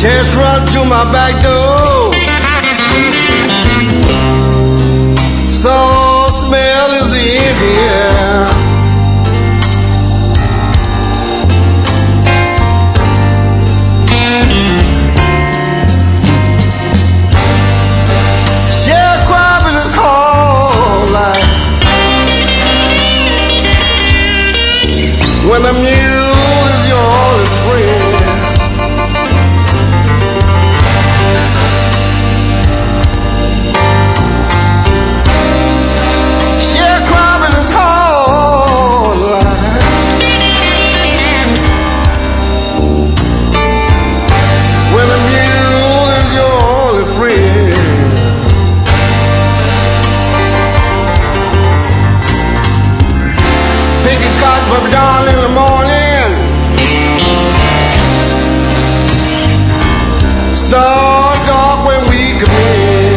Cats run to my back door. So smell is in the air. Sharecropping is whole life. When the mule is your only friend. From dawn in the morning, start dark when we come in.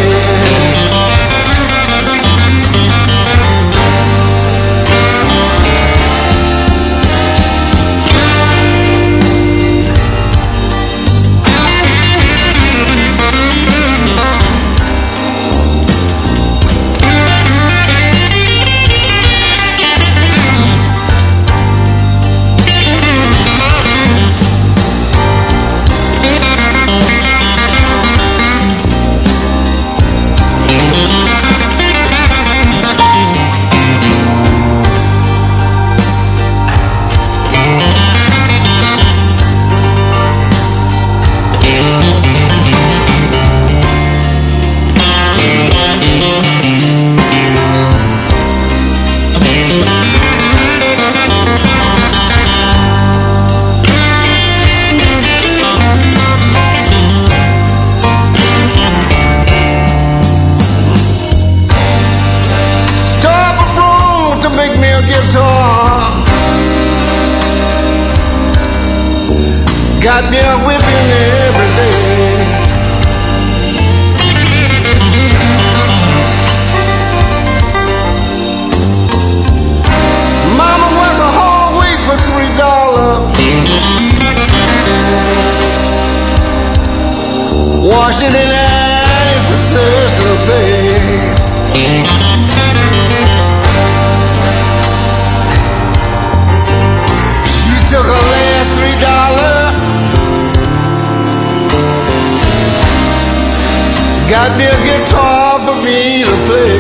Got me a whipping every day. Mama worked a whole week for $3. Washing and ironing for circle pay. She took her last $3. Got me a guitar for me to play.